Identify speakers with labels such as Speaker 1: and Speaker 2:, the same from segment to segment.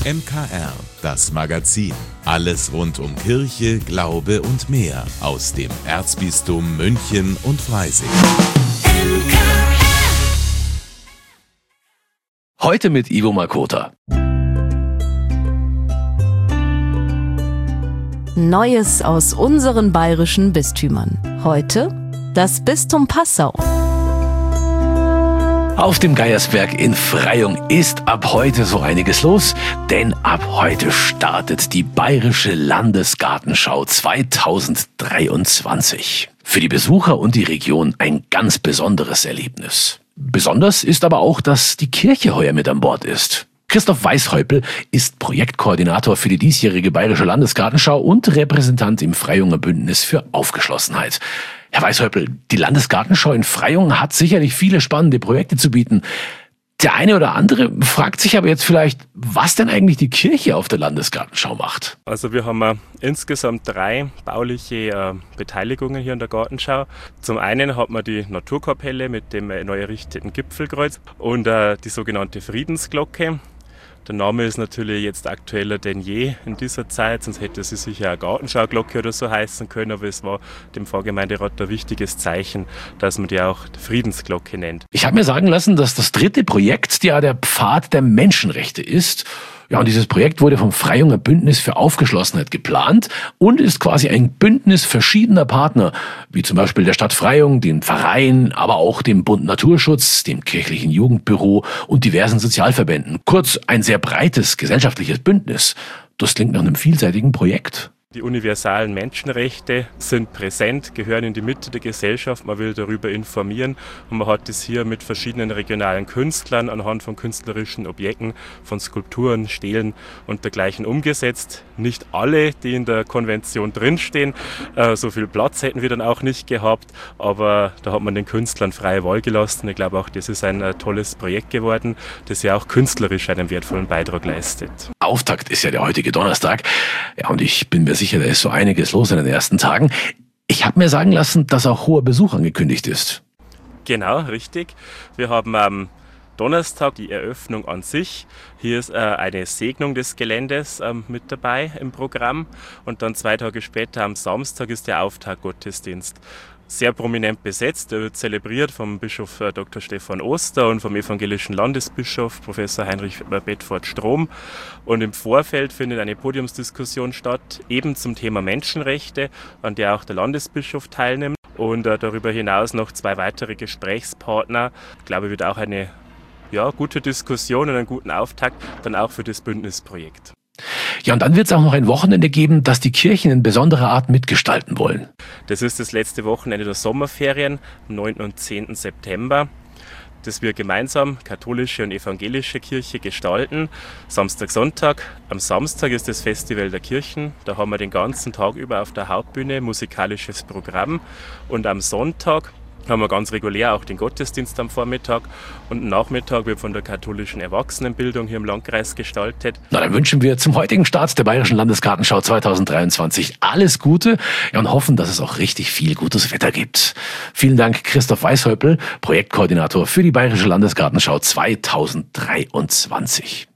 Speaker 1: MKR, das Magazin. Alles rund um Kirche, Glaube und mehr aus dem Erzbistum München und Freising.
Speaker 2: Heute mit Ivo Makota.
Speaker 3: Neues aus unseren bayerischen Bistümern. Heute das Bistum Passau.
Speaker 2: Auf dem Geiersberg in Freyung ist ab heute so einiges los, denn ab heute startet die Bayerische Landesgartenschau 2023. Für die Besucher und die Region ein ganz besonderes Erlebnis. Besonders ist aber auch, dass die Kirche heuer mit an Bord ist. Christoph Weishäupl ist Projektkoordinator für die diesjährige Bayerische Landesgartenschau und Repräsentant im Freyunger Bündnis für Aufgeschlossenheit. Herr Weishäupl, die Landesgartenschau in Freyung hat sicherlich viele spannende Projekte zu bieten. Der eine oder andere fragt sich aber jetzt vielleicht, was denn eigentlich die Kirche auf der Landesgartenschau macht.
Speaker 4: Also wir haben insgesamt 3 bauliche Beteiligungen hier an der Gartenschau. Zum einen hat man die Naturkapelle mit dem neu errichteten Gipfelkreuz und die sogenannte Friedensglocke. Der Name ist natürlich jetzt aktueller denn je in dieser Zeit, sonst hätte sie sicher eine Gartenschauglocke oder so heißen können, aber es war dem Pfarrgemeinderat ein wichtiges Zeichen, dass man die auch Friedensglocke nennt.
Speaker 2: Ich habe mir sagen lassen, dass das 3. Projekt ja der Pfad der Menschenrechte ist. Ja, und dieses Projekt wurde vom Freyunger Bündnis für Aufgeschlossenheit geplant und ist quasi ein Bündnis verschiedener Partner, wie zum Beispiel der Stadt Freyung, dem Verein, aber auch dem Bund Naturschutz, dem kirchlichen Jugendbüro und diversen Sozialverbänden. Kurz ein sehr breites gesellschaftliches Bündnis. Das klingt nach einem vielseitigen Projekt.
Speaker 4: Die universalen Menschenrechte sind präsent, gehören in die Mitte der Gesellschaft. Man will darüber informieren und man hat es hier mit verschiedenen regionalen Künstlern anhand von künstlerischen Objekten, von Skulpturen, Stelen und dergleichen umgesetzt. Nicht alle, die in der Konvention drinstehen, so viel Platz hätten wir dann auch nicht gehabt, aber da hat man den Künstlern freie Wahl gelassen. Ich glaube auch, das ist ein tolles Projekt geworden, das ja auch künstlerisch einen wertvollen Beitrag leistet.
Speaker 2: Auftakt ist ja der heutige Donnerstag. Ja, und ich bin mir sicher, da ist so einiges los in den ersten Tagen. Ich habe mir sagen lassen, dass auch hoher Besuch angekündigt ist.
Speaker 4: Genau, richtig. Wir haben am Donnerstag die Eröffnung an sich. Hier ist eine Segnung des Geländes mit dabei im Programm. Und dann 2 Tage später, am Samstag, ist der Auftaktgottesdienst. Sehr prominent besetzt. Er wird zelebriert vom Bischof Dr. Stefan Oster und vom evangelischen Landesbischof Professor Heinrich Bedford-Strom. Und im Vorfeld findet eine Podiumsdiskussion statt, eben zum Thema Menschenrechte, an der auch der Landesbischof teilnimmt. Und darüber hinaus noch 2 weitere Gesprächspartner. Ich glaube, wird auch eine gute Diskussion und einen guten Auftakt dann auch für das Bündnisprojekt.
Speaker 2: Ja, und dann wird es auch noch ein Wochenende geben, das die Kirchen in besonderer Art mitgestalten wollen.
Speaker 4: Das ist das letzte Wochenende der Sommerferien, am 9. und 10. September. Das wir gemeinsam, katholische und evangelische Kirche, gestalten. Samstag, Sonntag. Am Samstag ist das Festival der Kirchen. Da haben wir den ganzen Tag über auf der Hauptbühne musikalisches Programm. Und am Sonntag haben wir ganz regulär auch den Gottesdienst am Vormittag und am Nachmittag wird von der katholischen Erwachsenenbildung hier im Landkreis gestaltet.
Speaker 2: Na, dann wünschen wir zum heutigen Start der Bayerischen Landesgartenschau 2023 alles Gute und hoffen, dass es auch richtig viel gutes Wetter gibt. Vielen Dank, Christoph Weishäupl, Projektkoordinator für die Bayerische Landesgartenschau 2023.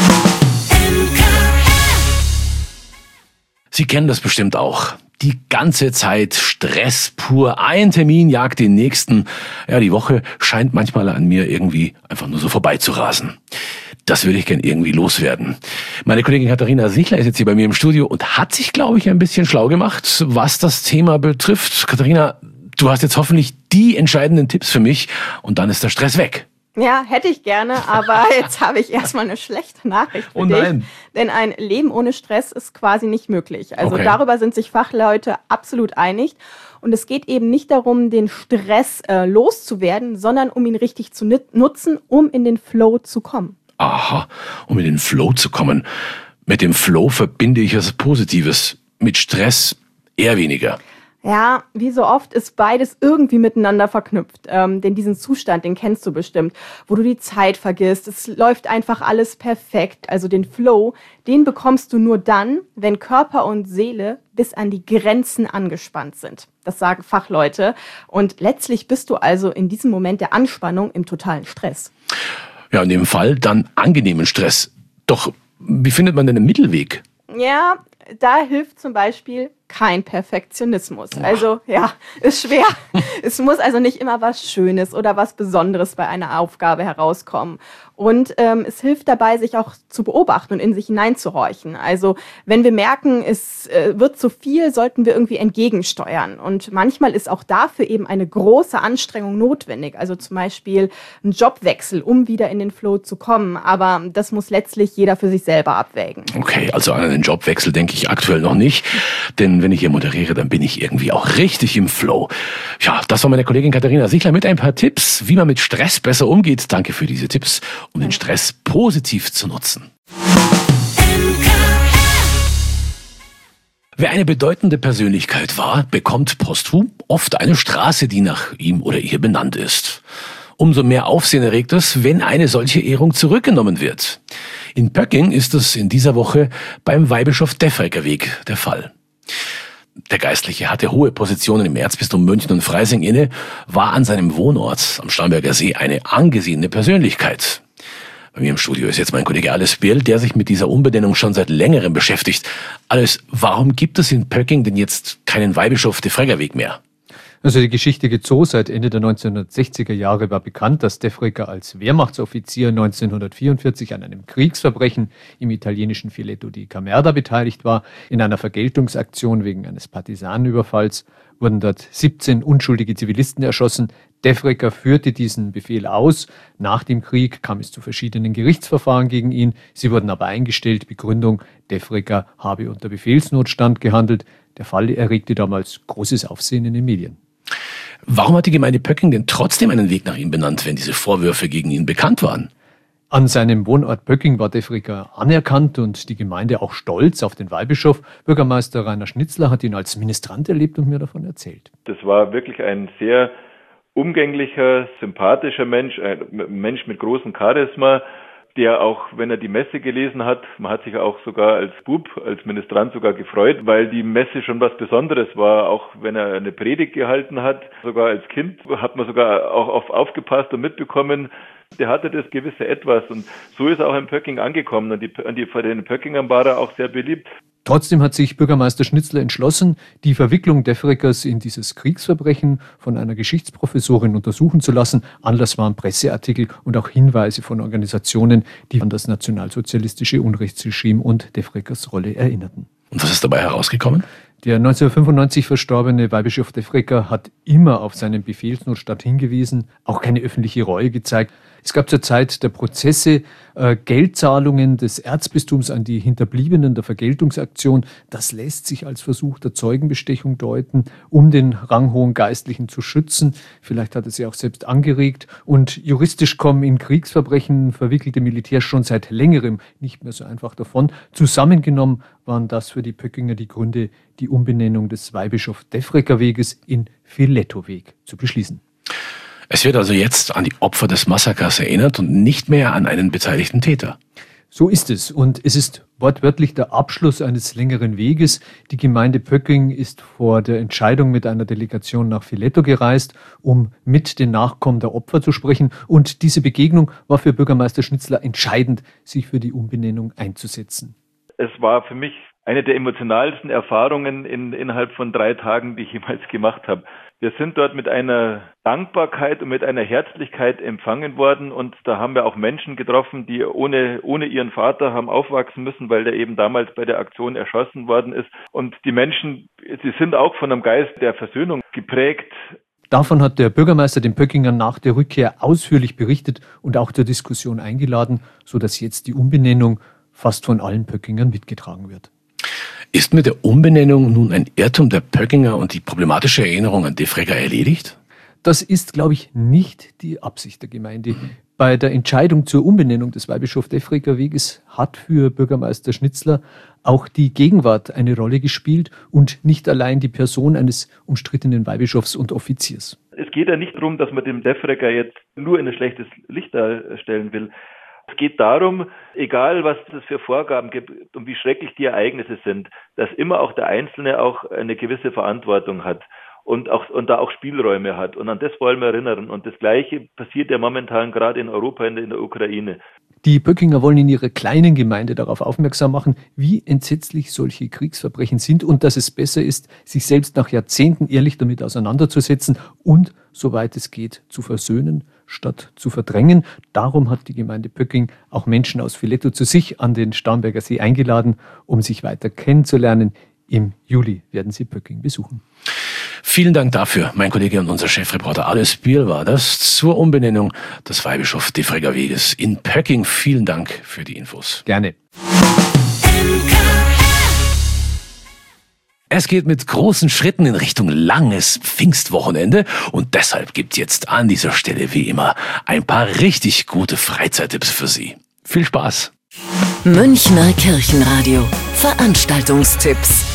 Speaker 2: Sie kennen das bestimmt auch. Die ganze Zeit Stress pur. Ein Termin jagt den nächsten. Ja, die Woche scheint manchmal an mir irgendwie einfach nur so vorbeizurasen. Das würde ich gern irgendwie loswerden. Meine Kollegin Katharina Sichler ist jetzt hier bei mir im Studio und hat sich, glaube ich, ein bisschen schlau gemacht, was das Thema betrifft. Katharina, du hast jetzt hoffentlich die entscheidenden Tipps für mich und dann ist der Stress weg.
Speaker 5: Ja, hätte ich gerne, aber jetzt habe ich erstmal eine schlechte Nachricht für dich. Denn ein Leben ohne Stress ist quasi nicht möglich. Also darüber sind sich Fachleute absolut einig. Und es geht eben nicht darum, den Stress loszuwerden, sondern um ihn richtig zu nutzen, um in den Flow zu kommen.
Speaker 2: Aha, um in den Flow zu kommen. Mit dem Flow verbinde ich was Positives. Mit Stress eher weniger.
Speaker 5: Ja, wie so oft ist beides irgendwie miteinander verknüpft. Denn diesen Zustand, den kennst du bestimmt, wo du die Zeit vergisst. Es läuft einfach alles perfekt. Also den Flow, den bekommst du nur dann, wenn Körper und Seele bis an die Grenzen angespannt sind. Das sagen Fachleute. Und letztlich bist du also in diesem Moment der Anspannung im totalen Stress.
Speaker 2: Ja, in dem Fall dann angenehmen Stress. Doch Wie findet man denn einen Mittelweg?
Speaker 5: Ja, da hilft zum Beispiel kein Perfektionismus. Also ja, ist schwer. Es muss also nicht immer was Schönes oder was Besonderes bei einer Aufgabe herauskommen. Und es hilft dabei, sich auch zu beobachten und in sich hineinzuhorchen. Also wenn wir merken, es wird zu viel, sollten wir irgendwie entgegensteuern. Und manchmal ist auch dafür eben eine große Anstrengung notwendig. Also zum Beispiel ein Jobwechsel, um wieder in den Flow zu kommen. Aber das muss letztlich jeder für sich selber abwägen.
Speaker 2: Okay, also an einen Jobwechsel denke ich aktuell noch nicht. Denn wenn ich hier moderiere, dann bin ich irgendwie auch richtig im Flow. Ja, das war meine Kollegin Katharina Sichler mit ein paar Tipps, wie man mit Stress besser umgeht. Danke für diese Tipps, um den Stress positiv zu nutzen. Wer eine bedeutende Persönlichkeit war, bekommt posthum oft eine Straße, die nach ihm oder ihr benannt ist. Umso mehr Aufsehen erregt es, wenn eine solche Ehrung zurückgenommen wird. In Pöcking ist es in dieser Woche beim Weihbischof Defregger-Weg der Fall. Der Geistliche hatte hohe Positionen im Erzbistum München und Freising inne, war an seinem Wohnort am Starnberger See eine angesehene Persönlichkeit. Bei mir im Studio ist jetzt mein Kollege Alles Birl, der sich mit dieser Umbenennung schon seit längerem beschäftigt. Alles, warum gibt es in Pöcking denn jetzt keinen Weihbischof Defregger-Weg mehr?
Speaker 6: Also die Geschichte geht so, seit Ende der 1960er Jahre war bekannt, dass Defregger als Wehrmachtsoffizier 1944 an einem Kriegsverbrechen im italienischen Filetto di Camerda beteiligt war. In einer Vergeltungsaktion wegen eines Partisanenüberfalls wurden dort 17 unschuldige Zivilisten erschossen. Defregger führte diesen Befehl aus. Nach dem Krieg kam es zu verschiedenen Gerichtsverfahren gegen ihn. Sie wurden aber eingestellt. Begründung: Defregger habe unter Befehlsnotstand gehandelt. Der Fall erregte damals großes Aufsehen in den Medien.
Speaker 2: Warum hat die Gemeinde Pöcking denn trotzdem einen Weg nach ihm benannt, wenn diese Vorwürfe gegen ihn bekannt waren?
Speaker 6: An seinem Wohnort Pöcking war Defregger anerkannt und die Gemeinde auch stolz auf den Weihbischof. Bürgermeister Rainer Schnitzler hat ihn als Ministrant erlebt und mir davon erzählt.
Speaker 7: Das war wirklich ein sehr umgänglicher, sympathischer Mensch, ein Mensch mit großem Charisma, der auch, wenn er die Messe gelesen hat, man hat sich auch sogar als Bub, als Ministrant sogar gefreut, weil die Messe schon was Besonderes war, auch wenn er eine Predigt gehalten hat. Sogar als Kind hat man sogar auch aufgepasst und mitbekommen, der hatte das gewisse Etwas und so ist er auch in Pöcking angekommen und bei den Pöckingern war er auch sehr beliebt.
Speaker 6: Trotzdem hat sich Bürgermeister Schnitzler entschlossen, die Verwicklung Defreggers in dieses Kriegsverbrechen von einer Geschichtsprofessorin untersuchen zu lassen. Anlass waren Presseartikel und auch Hinweise von Organisationen, die an das nationalsozialistische Unrechtsregime und Defreggers Rolle erinnerten.
Speaker 2: Und was ist dabei herausgekommen?
Speaker 6: Der 1995 verstorbene Weihbischof Defregger hat immer auf seinen Befehlsnotstand hingewiesen, auch keine öffentliche Reue gezeigt. Es gab zur Zeit der Prozesse Geldzahlungen des Erzbistums an die Hinterbliebenen der Vergeltungsaktion. Das lässt sich als Versuch der Zeugenbestechung deuten, um den ranghohen Geistlichen zu schützen. Vielleicht hat er sie auch selbst angeregt. Und juristisch kommen in Kriegsverbrechen verwickelte Militärs schon seit längerem nicht mehr so einfach davon. Zusammengenommen waren das für die Pöckinger die Gründe, die Umbenennung des Weihbischof Defregger-Weges in Filetto-Weg zu beschließen.
Speaker 2: Es wird also jetzt an die Opfer des Massakers erinnert und nicht mehr an einen beteiligten Täter.
Speaker 6: So ist es. Und es ist wortwörtlich der Abschluss eines längeren Weges. Die Gemeinde Pöcking ist vor der Entscheidung mit einer Delegation nach Filetto gereist, um mit den Nachkommen der Opfer zu sprechen. Und diese Begegnung war für Bürgermeister Schnitzler entscheidend, sich für die Umbenennung einzusetzen.
Speaker 7: Es war für mich eine der emotionalsten Erfahrungen innerhalb von 3 Tagen, die ich jemals gemacht habe. Wir sind dort mit einer Dankbarkeit und mit einer Herzlichkeit empfangen worden und da haben wir auch Menschen getroffen, die ohne ihren Vater haben aufwachsen müssen, weil der eben damals bei der Aktion erschossen worden ist. Und die Menschen, sie sind auch von einem Geist der Versöhnung geprägt.
Speaker 6: Davon hat der Bürgermeister den Pöckingern nach der Rückkehr ausführlich berichtet und auch zur Diskussion eingeladen, sodass jetzt die Umbenennung fast von allen Pöckingern mitgetragen wird.
Speaker 2: Ist mit der Umbenennung nun ein Irrtum der Pöckinger und die problematische Erinnerung an Defregger erledigt?
Speaker 6: Das ist, glaube ich, nicht die Absicht der Gemeinde. Bei der Entscheidung zur Umbenennung des Weihbischof Defregger-Weges hat für Bürgermeister Schnitzler auch die Gegenwart eine Rolle gespielt und nicht allein die Person eines umstrittenen Weihbischofs und Offiziers.
Speaker 7: Es geht ja nicht darum, dass man dem Defregger jetzt nur in ein schlechtes Licht darstellen will. Es geht darum, egal was es für Vorgaben gibt und wie schrecklich die Ereignisse sind, dass immer auch der Einzelne auch eine gewisse Verantwortung hat und da auch Spielräume hat. Und an das wollen wir erinnern. Und das Gleiche passiert ja momentan gerade in Europa, in der Ukraine.
Speaker 6: Die Böckinger wollen in ihrer kleinen Gemeinde darauf aufmerksam machen, wie entsetzlich solche Kriegsverbrechen sind und dass es besser ist, sich selbst nach Jahrzehnten ehrlich damit auseinanderzusetzen und, soweit es geht, zu versöhnen, statt zu verdrängen. Darum hat die Gemeinde Pöcking auch Menschen aus Filetto zu sich an den Starnberger See eingeladen, um sich weiter kennenzulernen. Im Juli werden sie Pöcking besuchen.
Speaker 2: Vielen Dank dafür, mein Kollege und unser Chefreporter Alois Biel war das zur Umbenennung des Weihbischof Defregger Weges in Pöcking. Vielen Dank für die Infos.
Speaker 6: Gerne.
Speaker 2: Es geht mit großen Schritten in Richtung langes Pfingstwochenende und deshalb gibt jetzt an dieser Stelle wie immer ein paar richtig gute Freizeittipps für Sie. Viel Spaß!
Speaker 3: Münchner Kirchenradio. Veranstaltungstipps.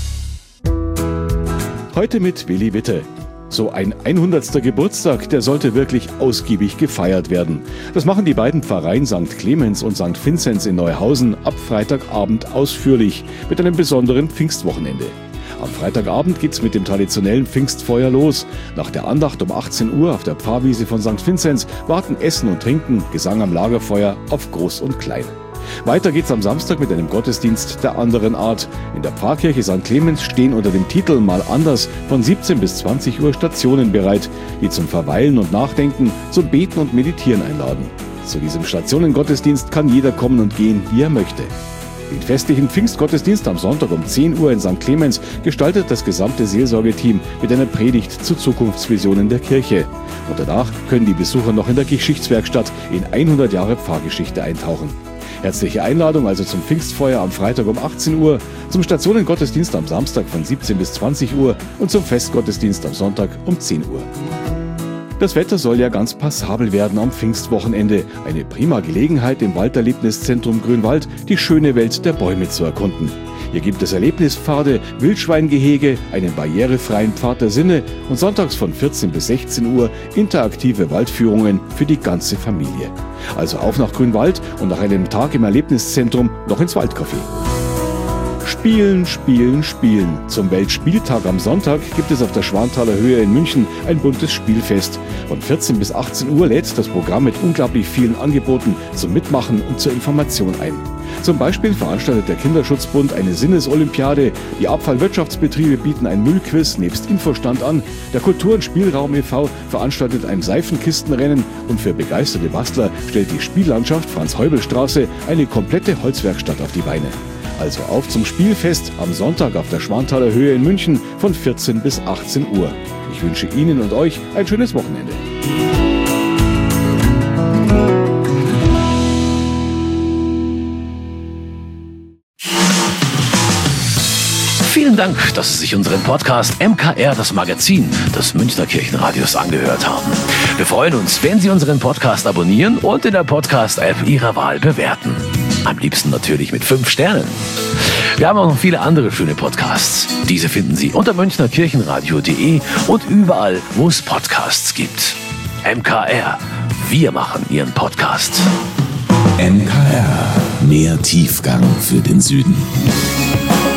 Speaker 8: Heute mit Willi Witte. So ein 100. Geburtstag, der sollte wirklich ausgiebig gefeiert werden. Das machen die beiden Pfarreien St. Clemens und St. Vinzenz in Neuhausen ab Freitagabend ausführlich mit einem besonderen Pfingstwochenende. Am Freitagabend geht's mit dem traditionellen Pfingstfeuer los. Nach der Andacht um 18 Uhr auf der Pfarrwiese von St. Vinzenz warten Essen und Trinken, Gesang am Lagerfeuer auf Groß und Klein. Weiter geht's am Samstag mit einem Gottesdienst der anderen Art. In der Pfarrkirche St. Clemens stehen unter dem Titel Mal anders von 17 bis 20 Uhr Stationen bereit, die zum Verweilen und Nachdenken, zum Beten und Meditieren einladen. Zu diesem Stationengottesdienst kann jeder kommen und gehen, wie er möchte. Den festlichen Pfingstgottesdienst am Sonntag um 10 Uhr in St. Clemens gestaltet das gesamte Seelsorgeteam mit einer Predigt zu Zukunftsvisionen der Kirche. Und danach können die Besucher noch in der Geschichtswerkstatt in 100 Jahre Pfarrgeschichte eintauchen. Herzliche Einladung also zum Pfingstfeuer am Freitag um 18 Uhr, zum Stationengottesdienst am Samstag von 17 bis 20 Uhr und zum Festgottesdienst am Sonntag um 10 Uhr. Das Wetter soll ja ganz passabel werden am Pfingstwochenende. Eine prima Gelegenheit, im Walderlebniszentrum Grünwald die schöne Welt der Bäume zu erkunden. Hier gibt es Erlebnispfade, Wildschweingehege, einen barrierefreien Pfad der Sinne und sonntags von 14 bis 16 Uhr interaktive Waldführungen für die ganze Familie. Also auf nach Grünwald und nach einem Tag im Erlebniszentrum noch ins Waldcafé. Spielen, spielen, spielen. Zum Weltspieltag am Sonntag gibt es auf der Schwanthaler Höhe in München ein buntes Spielfest. Von 14 bis 18 Uhr lädt das Programm mit unglaublich vielen Angeboten zum Mitmachen und zur Information ein. Zum Beispiel veranstaltet der Kinderschutzbund eine Sinnesolympiade, die Abfallwirtschaftsbetriebe bieten ein Müllquiz nebst Infostand an, der Kultur- und Spielraum e.V. veranstaltet ein Seifenkistenrennen und für begeisterte Bastler stellt die Spiellandschaft Franz-Heubel-Straße eine komplette Holzwerkstatt auf die Beine. Also auf zum Spielfest am Sonntag auf der Schwanthaler Höhe in München von 14 bis 18 Uhr. Ich wünsche Ihnen und euch ein schönes Wochenende.
Speaker 2: Vielen Dank, dass Sie sich unseren Podcast MKR, das Magazin des Münchner Kirchenradios, angehört haben. Wir freuen uns, wenn Sie unseren Podcast abonnieren und in der Podcast-App Ihrer Wahl bewerten. Am liebsten natürlich mit 5 Sternen. Wir haben auch noch viele andere schöne Podcasts. Diese finden Sie unter münchnerkirchenradio.de und überall, wo es Podcasts gibt. MKR, wir machen Ihren Podcast.
Speaker 1: MKR, mehr Tiefgang für den Süden.